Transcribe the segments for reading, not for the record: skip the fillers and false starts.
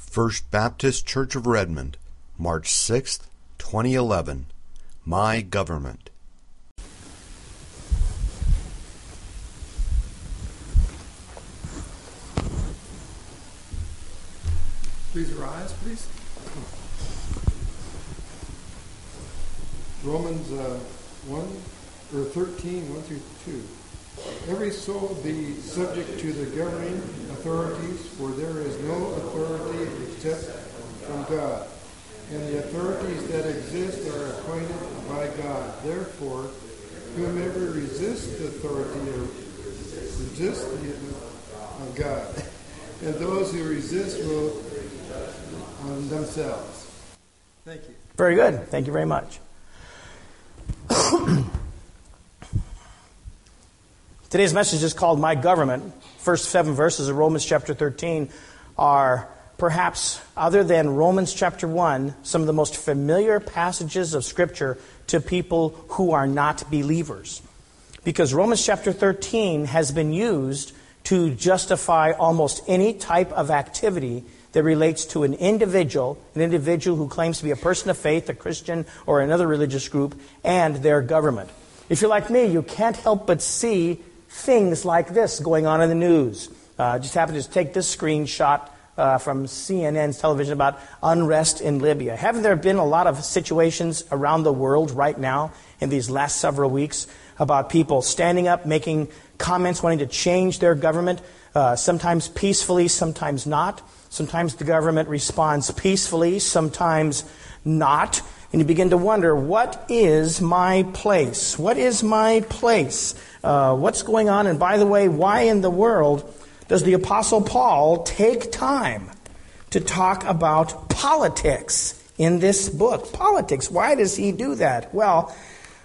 First Baptist Church of Redmond, March 6th, 2011. My Government. Please rise, please. Romans 13, 1 through 2. Every soul be subject to the governing authorities, for there is no authority except from God, and the authorities that exist are appointed by God. Therefore, whomever resists the authority resists of God, and those who resist will on themselves. Thank you. Very good. Thank you very much. Today's message is called My Government. First 7 verses of Romans chapter 13 are perhaps, other than Romans chapter 1, some of the most familiar passages of Scripture to people who are not believers. Because Romans chapter 13 has been used to justify almost any type of activity that relates to an individual who claims to be a person of faith, a Christian, or another religious group, and their government. If you're like me, you can't help but see things like this going on in the news. Just happened to take this screenshot from CNN's television about unrest in Libya. Haven't there been a lot of situations around the world right now in these last several weeks about people standing up, making comments, wanting to change their government, sometimes peacefully, sometimes not. Sometimes the government responds peacefully, sometimes not. And you begin to wonder, what is my place? What is my place? What's going on? And by the way, why in the world does the Apostle Paul take time to talk about politics in this book? Politics. Why does he do that? Well,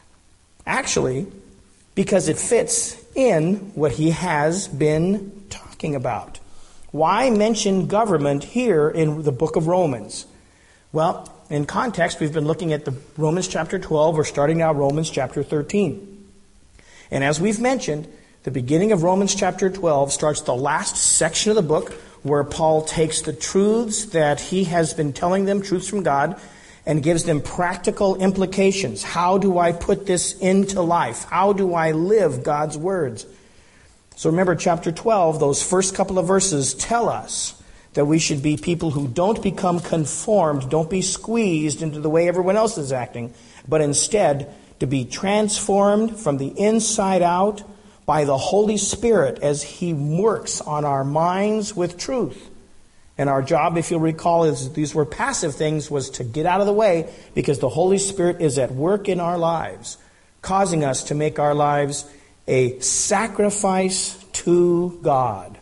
actually, because it fits in what he has been talking about. Why mention government here in the book of Romans? Well, in context, we've been looking at the Romans chapter 12. We're starting now Romans chapter 13. And as we've mentioned, the beginning of Romans chapter 12 starts the last section of the book where Paul takes the truths that he has been telling them, truths from God, and gives them practical implications. How do I put this into life? How do I live God's words? So remember, chapter 12, those first couple of verses tell us that we should be people who don't become conformed, don't be squeezed into the way everyone else is acting, but instead to be transformed from the inside out by the Holy Spirit as He works on our minds with truth. And our job, if you'll recall, is these were passive things, was to get out of the way because the Holy Spirit is at work in our lives, causing us to make our lives a sacrifice to God.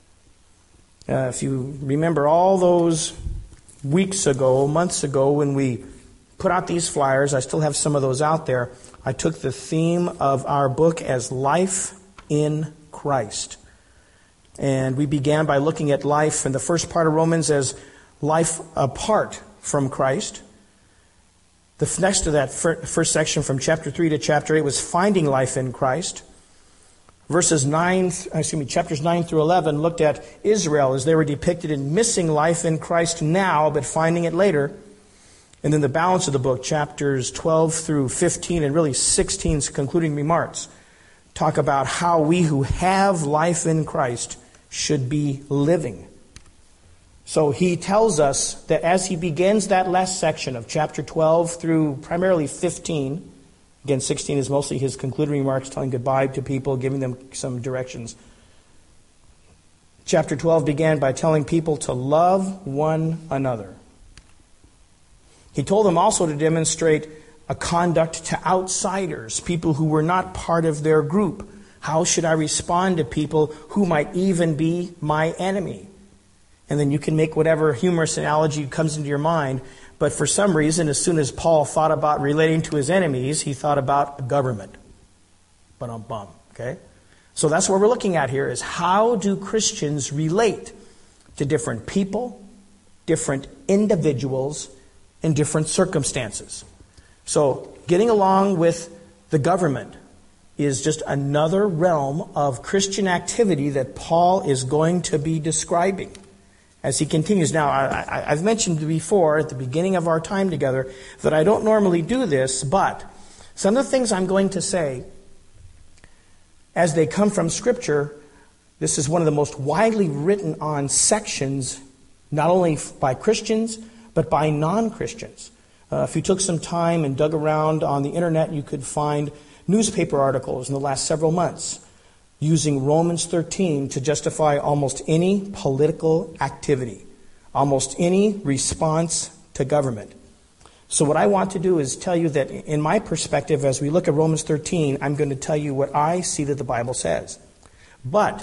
If you remember all those weeks ago, months ago, when we put out these flyers, I still have some of those out there. I took the theme of our book as Life in Christ. And we began by looking at life in the first part of Romans as life apart from Christ. The next to that first section from chapter 3 to chapter 8 was finding life in Christ. Chapters 9 through 11 looked at Israel as they were depicted in missing life in Christ now, but finding it later. And then the balance of the book, chapters 12 through 15, and really 16's concluding remarks, talk about how we who have life in Christ should be living. So he tells us that as he begins that last section of chapter 12 through primarily 15, again, 16 is mostly his concluding remarks, telling goodbye to people, giving them some directions. Chapter 12 began by telling people to love one another. He told them also to demonstrate a conduct to outsiders, people who were not part of their group. How should I respond to people who might even be my enemy? And then you can make whatever humorous analogy comes into your mind. But for some reason, as soon as Paul thought about relating to his enemies, he thought about government. Ba-dum-bum. Okay? So that's what we're looking at here, is how do Christians relate to different people, different individuals, and different circumstances. So getting along with the government is just another realm of Christian activity that Paul is going to be describing. as he continues. Now, I've mentioned before at the beginning of our time together that I don't normally do this, but some of the things I'm going to say, as they come from Scripture, this is one of the most widely written on sections, not only by Christians, but by non-Christians. If you took some time and dug around on the internet, you could find newspaper articles in the last several months using Romans 13 to justify almost any political activity, almost any response to government. So what I want to do is tell you that in my perspective, as we look at Romans 13, I'm going to tell you what I see that the Bible says. But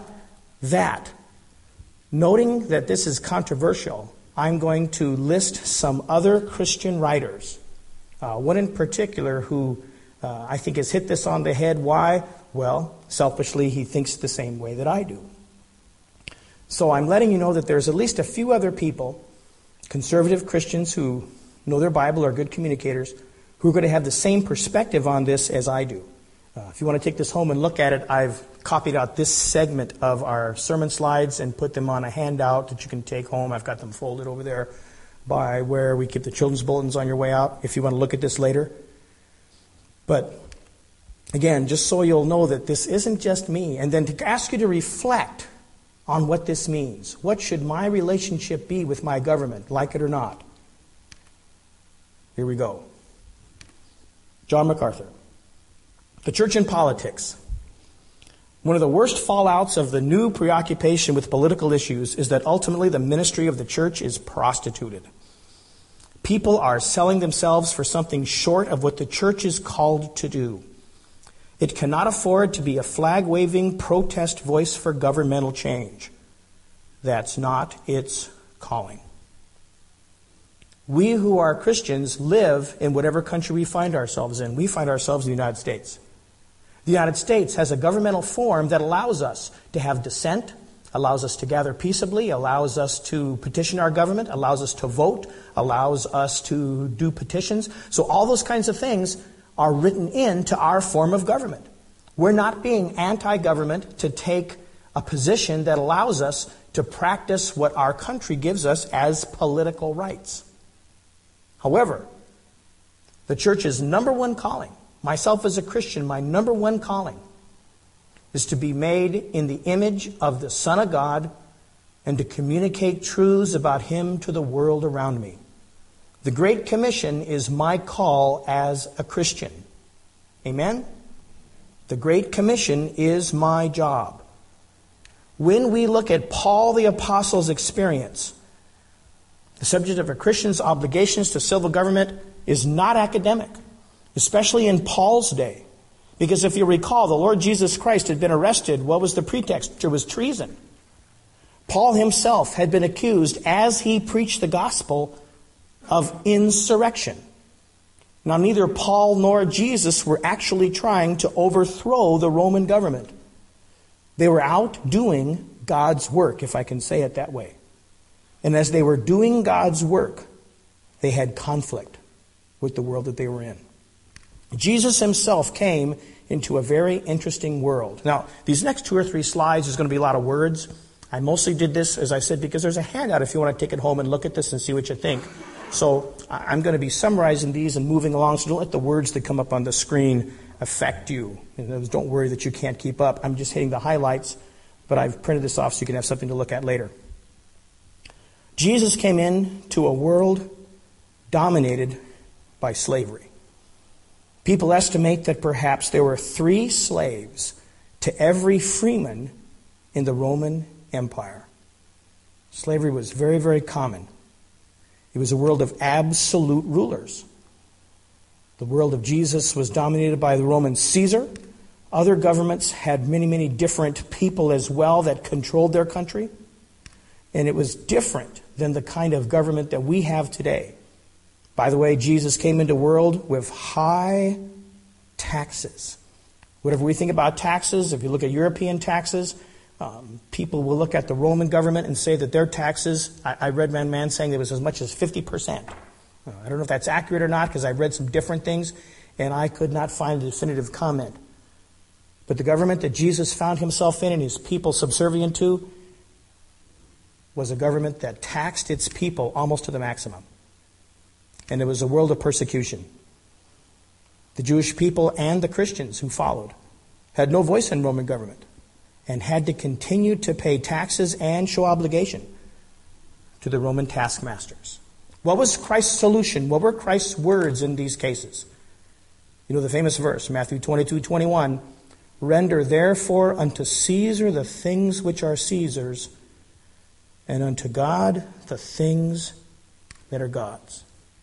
noting that this is controversial, I'm going to list some other Christian writers, one in particular who I think has hit this on the head. Why? Well, selfishly, he thinks the same way that I do. So I'm letting you know that there's at least a few other people, conservative Christians who know their Bible, are good communicators, who are going to have the same perspective on this as I do. If you want to take this home and look at it, I've copied out this segment of our sermon slides and put them on a handout that you can take home. I've got them folded over there by where we keep the children's bulletins on your way out, if you want to look at this later. But again, just so you'll know that this isn't just me, and then to ask you to reflect on what this means. What should my relationship be with my government, like it or not? Here we go. John MacArthur. The church and politics. One of the worst fallouts of the new preoccupation with political issues is that ultimately the ministry of the church is prostituted. People are selling themselves for something short of what the church is called to do. It cannot afford to be a flag-waving protest voice for governmental change. That's not its calling. We who are Christians live in whatever country we find ourselves in. We find ourselves in the United States. The United States has a governmental form that allows us to have dissent, allows us to gather peaceably, allows us to petition our government, allows us to vote, allows us to do petitions. So all those kinds of things are written into our form of government. We're not being anti-government to take a position that allows us to practice what our country gives us as political rights. However, the church's number one calling, myself as a Christian, my number one calling is to be made in the image of the Son of God and to communicate truths about Him to the world around me. The Great Commission is my call as a Christian. Amen? The Great Commission is my job. When we look at Paul the Apostle's experience, the subject of a Christian's obligations to civil government is not academic, especially in Paul's day. Because if you recall, the Lord Jesus Christ had been arrested. What was the pretext? It was treason. Paul himself had been accused, as he preached the gospel, of insurrection. Now, neither Paul nor Jesus were actually trying to overthrow the Roman government. They were out doing God's work, if I can say it that way. And as they were doing God's work, they had conflict with the world that they were in. Jesus himself came into a very interesting world. Now, these next 2 or 3 slides is going to be a lot of words. I mostly did this, as I said, because there's a handout if you want to take it home and look at this and see what you think. So I'm going to be summarizing these and moving along, so don't let the words that come up on the screen affect you. Don't worry that you can't keep up. I'm just hitting the highlights, but I've printed this off so you can have something to look at later. Jesus came into a world dominated by slavery. People estimate that perhaps there were 3 slaves to every freeman in the Roman Empire. Slavery was very, very common. It was a world of absolute rulers. The world of Jesus was dominated by the Roman Caesar. Other governments had many, many different people as well that controlled their country. And it was different than the kind of government that we have today. By the way, Jesus came into a world with high taxes. Whatever we think about taxes, if you look at European taxes, people will look at the Roman government and say that their taxes, I read one man saying it was as much as 50%. I don't know if that's accurate or not, because I've read some different things, and I could not find a definitive comment. But the government that Jesus found himself in and his people subservient to, was a government that taxed its people almost to the maximum. And it was a world of persecution. The Jewish people and the Christians who followed had no voice in Roman government and had to continue to pay taxes and show obligation to the Roman taskmasters. What was Christ's solution? What were Christ's words in these cases? You know the famous verse, Matthew 22:21, "Render therefore unto Caesar the things which are Caesar's, and unto God the things that are God's."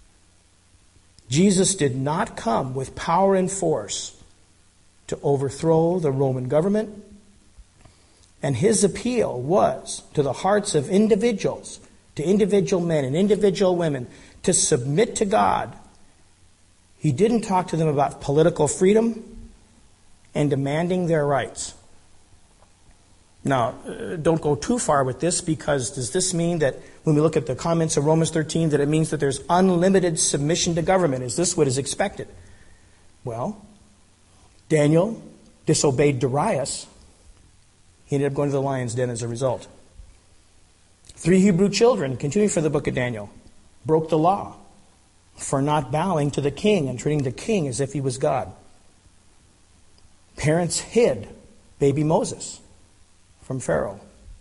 Jesus did not come with power and force to overthrow the Roman government, and his appeal was to the hearts of individuals, to individual men and individual women, to submit to God. He didn't talk to them about political freedom and demanding their rights. Now, don't go too far with this, because does this mean that when we look at the comments of Romans 13 that it means that there's unlimited submission to government? Is this what is expected? Well, Daniel disobeyed Darius. He ended up going to the lion's den as a result. 3 Hebrew children, continuing for the book of Daniel, broke the law for not bowing to the king and treating the king as if he was God. Parents hid baby Moses from Pharaoh.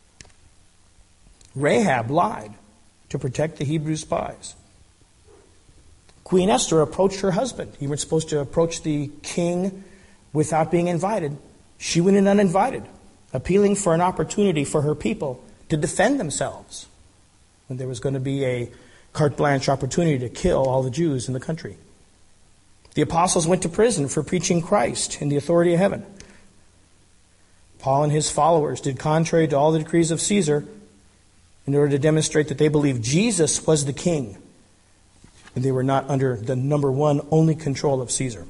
Rahab lied to protect the Hebrew spies. Queen Esther approached her husband. You weren't supposed to approach the king without being invited. She went in uninvited, appealing for an opportunity for her people to defend themselves when there was going to be a carte blanche opportunity to kill all the Jews in the country. The apostles went to prison for preaching Christ in the authority of heaven. Paul and his followers did contrary to all the decrees of Caesar in order to demonstrate that they believed Jesus was the king and they were not under the number one only control of Caesar.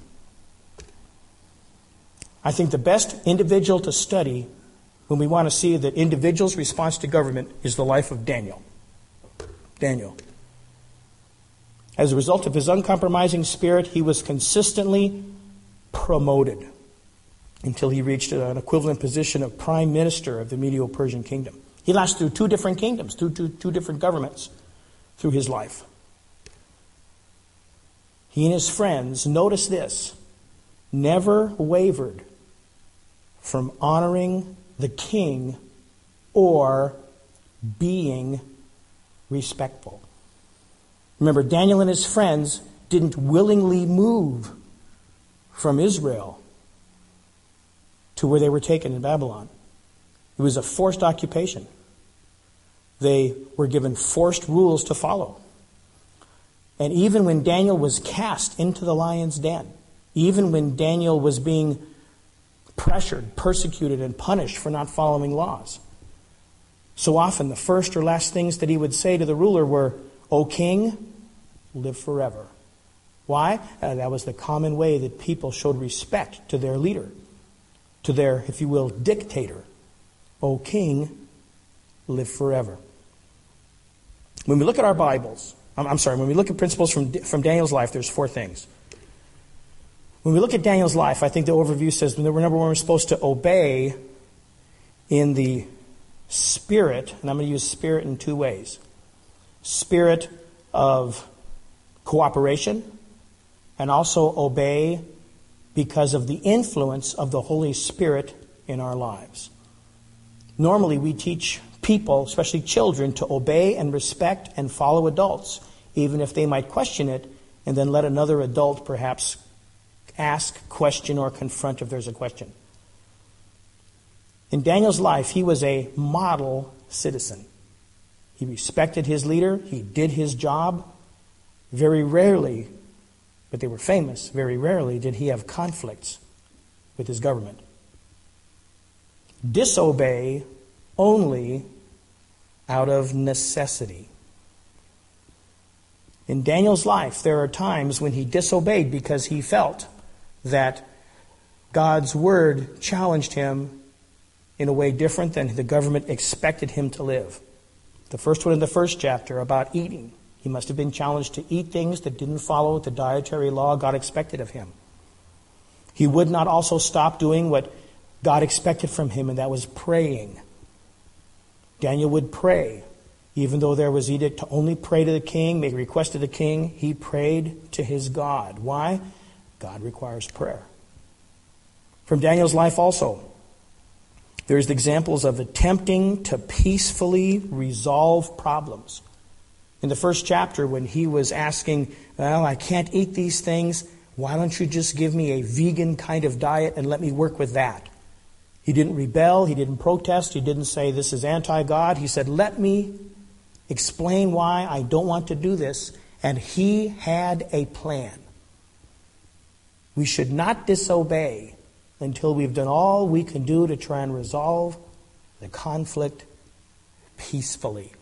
I think the best individual to study when we want to see that individuals' response to government is the life of Daniel. Daniel. As a result of his uncompromising spirit, he was consistently promoted until he reached an equivalent position of prime minister of the Medo-Persian kingdom. He lasted through 2 different kingdoms, two different governments through his life. He and his friends, notice this, never wavered from honoring the king or being respectful. Remember, Daniel and his friends didn't willingly move from Israel to where they were taken in Babylon. It was a forced occupation. They were given forced rules to follow. And even when Daniel was cast into the lion's den, even when Daniel was being pressured, persecuted, and punished for not following laws, so often the first or last things that he would say to the ruler were, "O king, live forever." Why? That was the common way that people showed respect to their leader, to their, if you will, dictator. "O king, live forever." When we look at our Bibles, when we look at principles from Daniel's life, there's 4 things. When we look at Daniel's life, I think the overview says, number one, we're supposed to obey in the spirit, and I'm going to use spirit in 2 ways. Spirit of cooperation, and also obey because of the influence of the Holy Spirit in our lives. Normally, we teach people, especially children, to obey and respect and follow adults, even if they might question it, and then let another adult perhaps ask, question, or confront if there's a question. In Daniel's life, he was a model citizen. He respected his leader. He did his job. Very rarely, but they were famous, very rarely did he have conflicts with his government. Disobey only out of necessity. In Daniel's life, there are times when he disobeyed because he felt that God's word challenged him in a way different than the government expected him to live. The first one in the first chapter about eating. He must have been challenged to eat things that didn't follow the dietary law God expected of him. He would not also stop doing what God expected from him, and that was praying. Daniel would pray Even though there was edict to only pray to the king, make request to the king, he prayed to his God. Why? God requires prayer. From Daniel's life also, there's examples of attempting to peacefully resolve problems. In the first chapter, when he was asking, well, I can't eat these things, why don't you just give me a vegan kind of diet and let me work with that? He didn't rebel, he didn't protest, he didn't say this is anti-God. He said, let me explain why I don't want to do this. And he had a plan. We should not disobey until we've done all we can do to try and resolve the conflict peacefully.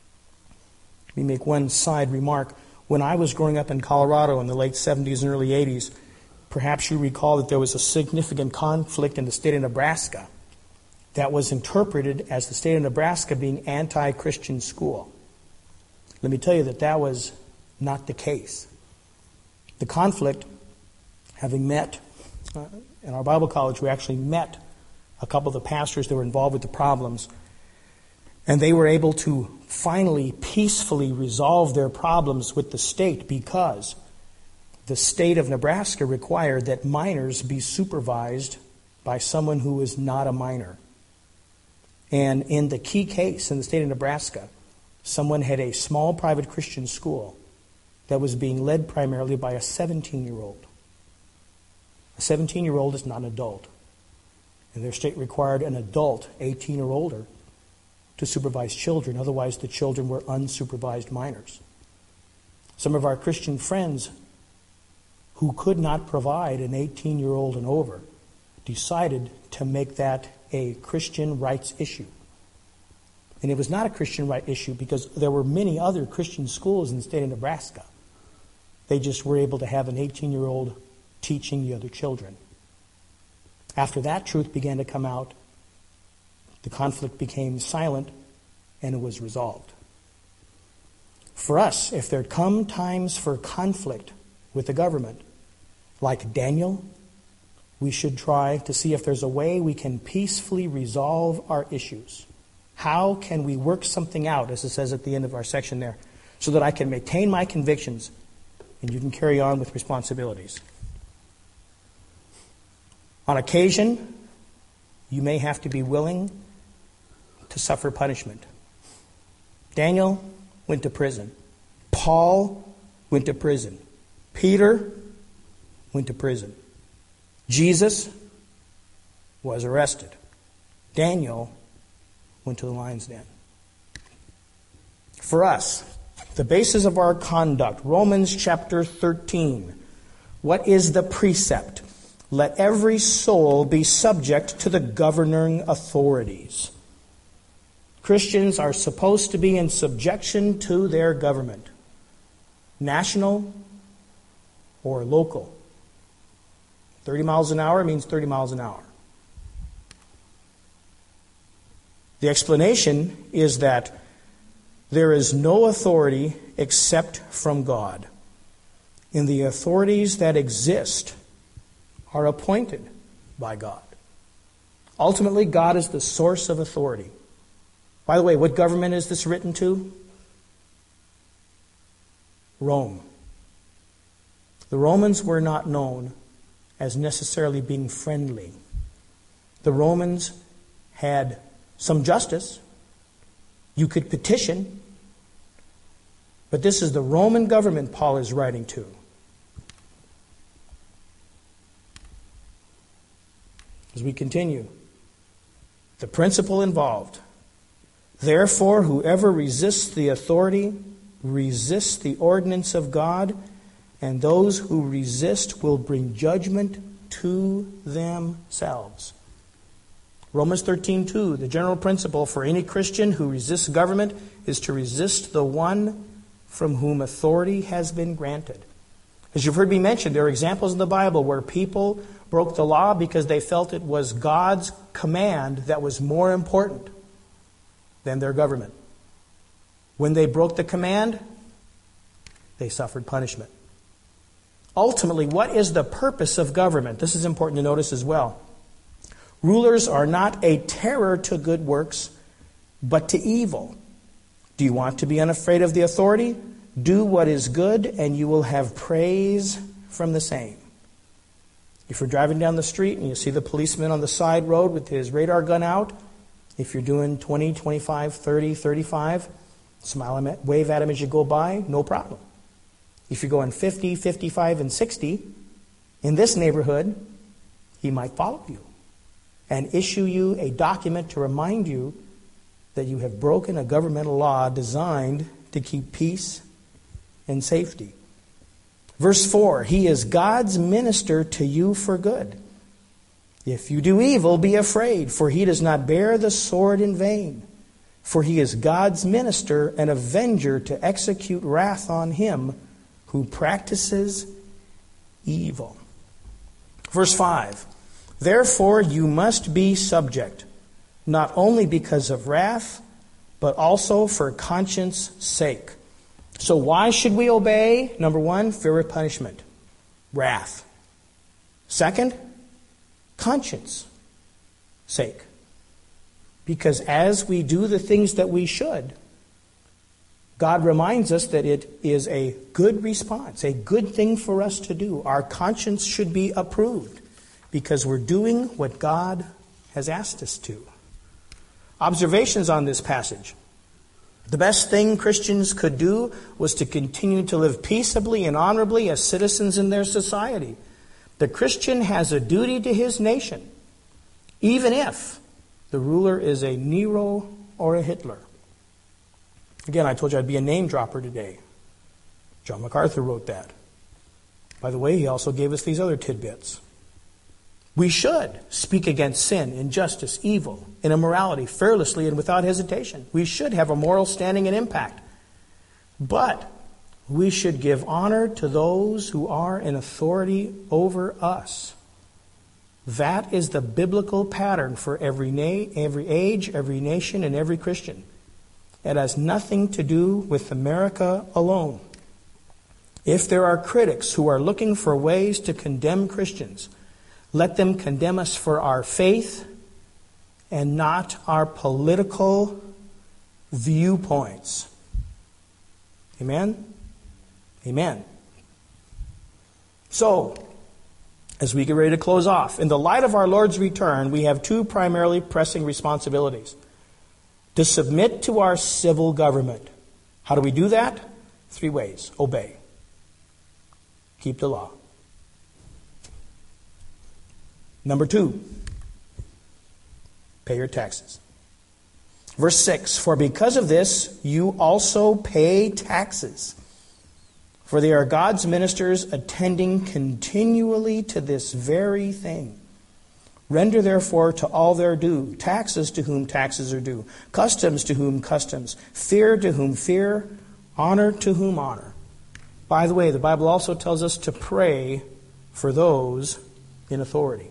Let me make one side remark. When I was growing up in Colorado in the late 70s and early 80s, perhaps you recall that there was a significant conflict in the state of Nebraska that was interpreted as the state of Nebraska being anti-Christian school. Let me tell you that that was not the case. The conflict, having met in our Bible college, we actually met a couple of the pastors that were involved with the problems, and they were able to finally peacefully resolve their problems with the state because the state of Nebraska required that minors be supervised by someone who is not a minor. And in the key case in the state of Nebraska, someone had a small private Christian school that was being led primarily by a 17-year-old. A 17-year-old is not an adult. And their state required an adult, 18 or older, to supervise children. Otherwise, the children were unsupervised minors. Some of our Christian friends who could not provide an 18-year-old and over decided to make that a Christian rights issue. And it was not a Christian right issue because there were many other Christian schools in the state of Nebraska. They just were able to have an 18-year-old teaching the other children. After that truth began to come out, the conflict became silent and it was resolved. For us, if there come times for conflict with the government, like Daniel, we should try to see if there's a way we can peacefully resolve our issues. How can we work something out, as it says at the end of our section there, so that I can maintain my convictions and you can carry on with responsibilities? On occasion, you may have to be willing to suffer punishment. Daniel went to prison. Paul went to prison. Peter went to prison. Jesus was arrested. Daniel went to the lion's den. For us, the basis of our conduct, Romans chapter 13. What is the precept? Let every soul be subject to the governing authorities. Christians are supposed to be in subjection to their government, national or local. 30 miles an hour means 30 miles an hour. The explanation is that there is no authority except from God. And the authorities that exist are appointed by God. Ultimately, God is the source of authority. By the way, what government is this written to? Rome. The Romans were not known as necessarily being friendly. The Romans had some justice. You could petition. But this is the Roman government Paul is writing to. As we continue, the principle involved. Therefore, whoever resists the authority resists the ordinance of God, and those who resist will bring judgment to themselves. Romans 13:2, the general principle for any Christian who resists government is to resist the one from whom authority has been granted. As you've heard me mention, there are examples in the Bible where people broke the law because they felt it was God's command that was more important than their government. When they broke the command, they suffered punishment. Ultimately, what is the purpose of government? This is important to notice as well. Rulers are not a terror to good works, but to evil. Do you want to be unafraid of the authority? Do what is good, and you will have praise from the same. If you're driving down the street and you see the policeman on the side road with his radar gun out, if you're doing 20, 25, 30, 35, smile and wave at him as you go by, no problem. If you're going 50, 55, and 60, in this neighborhood, he might follow you and issue you a document to remind you that you have broken a governmental law designed to keep peace and safety. Verse 4, he is God's minister to you for good. If you do evil, be afraid, for he does not bear the sword in vain. For he is God's minister and avenger to execute wrath on him who practices evil. Verse 5, therefore you must be subject, not only because of wrath, but also for conscience sake. So why should we obey? Number one, fear of punishment, wrath. Second, conscience sake. Because as we do the things that we should, God reminds us that it is a good response, a good thing for us to do. Our conscience should be approved because we're doing what God has asked us to. Observations on this passage. The best thing Christians could do was to continue to live peaceably and honorably as citizens in their society. The Christian has a duty to his nation, even if the ruler is a Nero or a Hitler. Again, I told you I'd be a name dropper today. John MacArthur wrote that. By the way, he also gave us these other tidbits. We should speak against sin, injustice, evil, and immorality fearlessly and without hesitation. We should have a moral standing and impact. But we should give honor to those who are in authority over us. That is the biblical pattern for every age, every nation, and every Christian. It has nothing to do with America alone. If there are critics who are looking for ways to condemn Christians, let them condemn us for our faith and not our political viewpoints. Amen? Amen. So, as we get ready to close off, in the light of our Lord's return, we have two primarily pressing responsibilities. To submit to our civil government. How do we do that? 3 ways. Obey. Keep the law. Number 2, pay your taxes. Verse 6, for because of this, you also pay taxes. For they are God's ministers attending continually to this very thing. Render therefore to all their due, taxes to whom taxes are due, customs to whom customs, fear to whom fear, honor to whom honor. By the way, the Bible also tells us to pray for those in authority.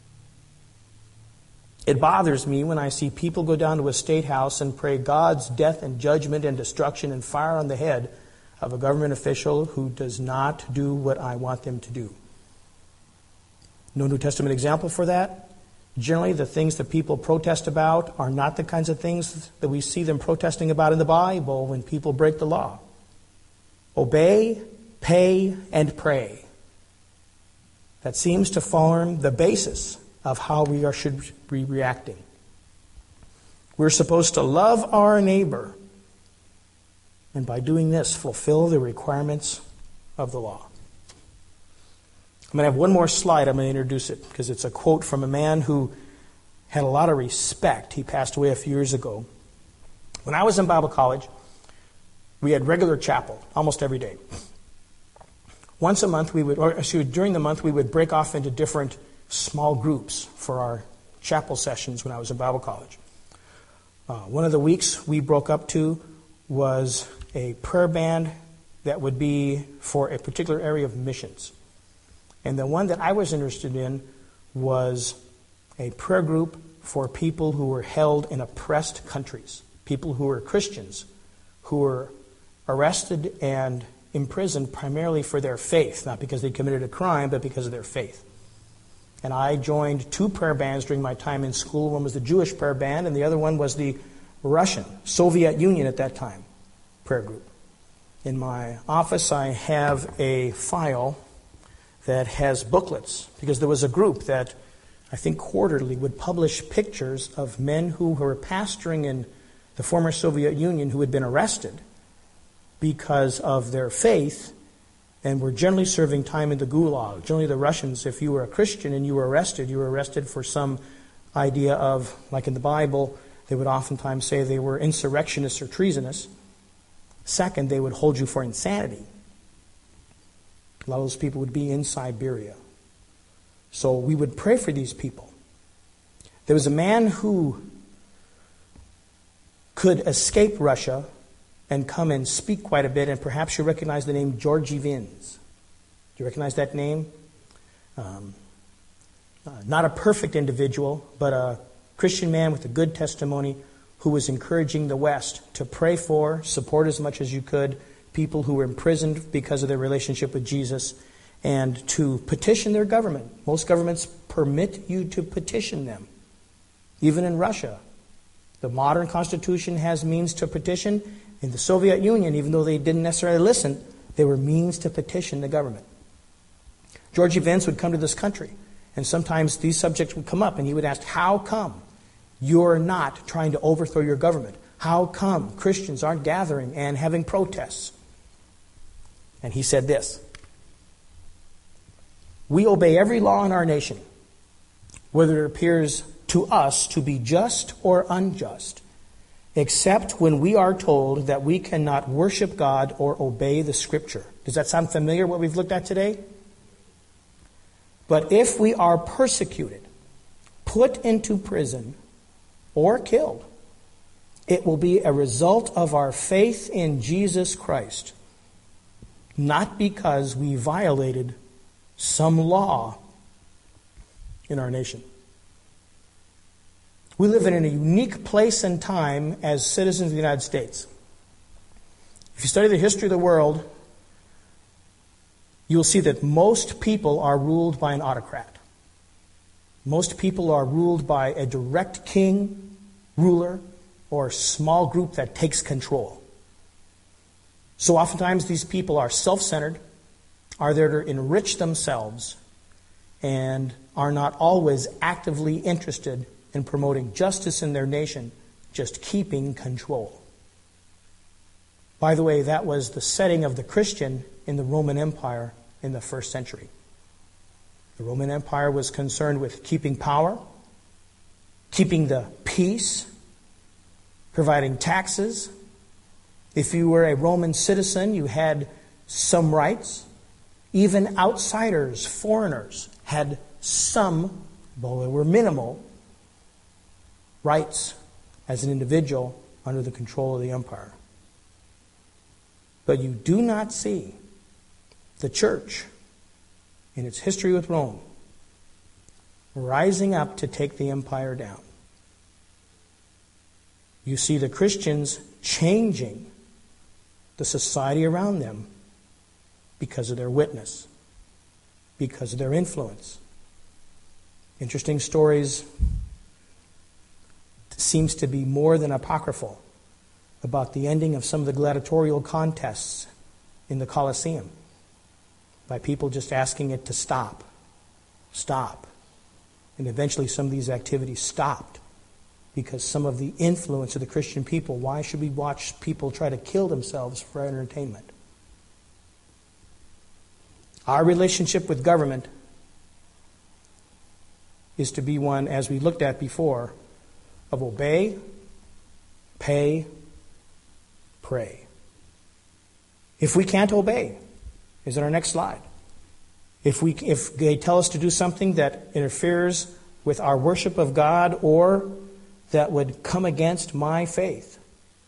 It bothers me when I see people go down to a state house and pray God's death and judgment and destruction and fire on the head of a government official who does not do what I want them to do. No New Testament example for that. Generally, the things that people protest about are not the kinds of things that we see them protesting about in the Bible when people break the law. Obey, pay, and pray. That seems to form the basis of how we should be reacting. We're supposed to love our neighbor, and by doing this, fulfill the requirements of the law. I'm going to have one more slide. I'm going to introduce it because it's a quote from a man who had a lot of respect. He passed away a few years ago. When I was in Bible college, we had regular chapel almost every day. Once a month, during the month, we would break off into different small groups for our chapel sessions when I was in Bible college. One of the weeks we broke up to was a prayer band that would be for a particular area of missions. And the one that I was interested in was a prayer group for people who were held in oppressed countries, people who were Christians, who were arrested and imprisoned primarily for their faith, not because they committed a crime, but because of their faith. And I joined 2 prayer bands during my time in school. One was the Jewish prayer band, and the other one was the Russian, Soviet Union at that time. prayer group. In my office, I have a file that has booklets, because there was a group that I think quarterly would publish pictures of men who were pastoring in the former Soviet Union who had been arrested because of their faith and were generally serving time in the Gulag. Generally the Russians, if you were a Christian and you were arrested for some idea of, like in the Bible, they would oftentimes say they were insurrectionists or treasonous. Second, they would hold you for insanity. A lot of those people would be in Siberia. So we would pray for these people. There was a man who could escape Russia and come and speak quite a bit, and perhaps you recognize the name Georgy Vins. Do you recognize that name? Not a perfect individual, but a Christian man with a good testimony who was encouraging the West to pray for, support as much as you could, people who were imprisoned because of their relationship with Jesus, and to petition their government. Most governments permit you to petition them. Even in Russia, the modern constitution has means to petition. In the Soviet Union, even though they didn't necessarily listen, there were means to petition the government. Georgy Vins would come to this country, and sometimes these subjects would come up, and he would ask, how come you're not trying to overthrow your government? How come Christians aren't gathering and having protests? And he said this: we obey every law in our nation, whether it appears to us to be just or unjust, except when we are told that we cannot worship God or obey the Scripture. Does that sound familiar, what we've looked at today? But if we are persecuted, put into prison, or killed, it will be a result of our faith in Jesus Christ, not because we violated some law in our nation. We live in a unique place and time as citizens of the United States. If you study the history of the world, you'll see that most people are ruled by an autocrat. Most people are ruled by a direct king, ruler, or small group that takes control. So oftentimes these people are self-centered, are there to enrich themselves, and are not always actively interested in promoting justice in their nation, just keeping control. By the way, that was the setting of the Christian in the Roman Empire in the first century. The Roman Empire was concerned with keeping power, keeping the peace, providing taxes. If you were a Roman citizen, you had some rights. Even outsiders, foreigners, had some, though they were minimal, rights as an individual under the control of the empire. But you do not see the church in its history with Rome rising up to take the empire down. You see the Christians changing the society around them because of their witness, because of their influence. Interesting stories seems to be more than apocryphal about the ending of some of the gladiatorial contests in the Colosseum by people just asking it to stop. And eventually some of these activities stopped because some of the influence of the Christian people. Why should we watch people try to kill themselves for entertainment? Our relationship with government is to be one, as we looked at before, of obey, pay, pray. If we can't obey, is in our next slide. If they tell us to do something that interferes with our worship of God or that would come against my faith,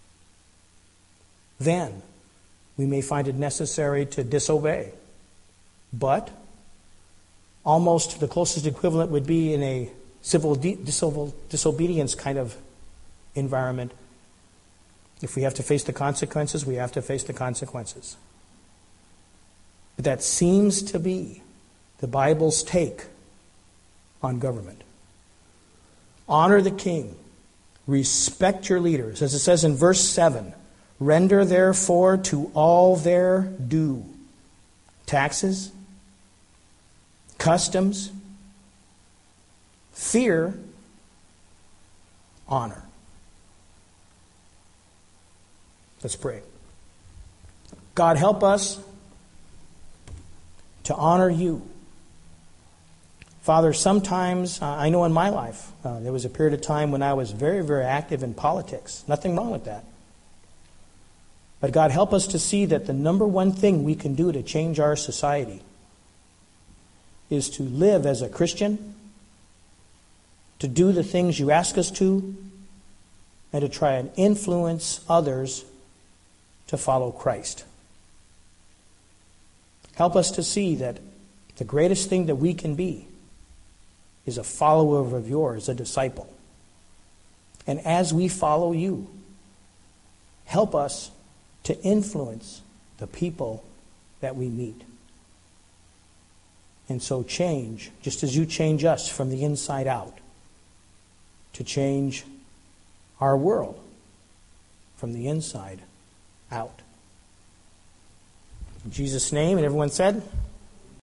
then we may find it necessary to disobey. But almost the closest equivalent would be in a civil disobedience kind of environment. If we have to face the consequences, we have to face the consequences. But that seems to be the Bible's take on government. Honor the king. Respect your leaders. As it says in verse 7, Render therefore to all their due. Taxes, customs, fear, honor. Let's pray. God, help us to honor you. Father, sometimes, I know in my life, there was a period of time when I was very, very active in politics. Nothing wrong with that. But God, help us to see that the number one thing we can do to change our society is to live as a Christian, to do the things you ask us to, and to try and influence others to follow Christ. Help us to see that the greatest thing that we can be is a follower of yours, a disciple. And as we follow you, help us to influence the people that we meet. And so change, just as you change us from the inside out, to change our world from the inside out. In Jesus' name, and everyone said...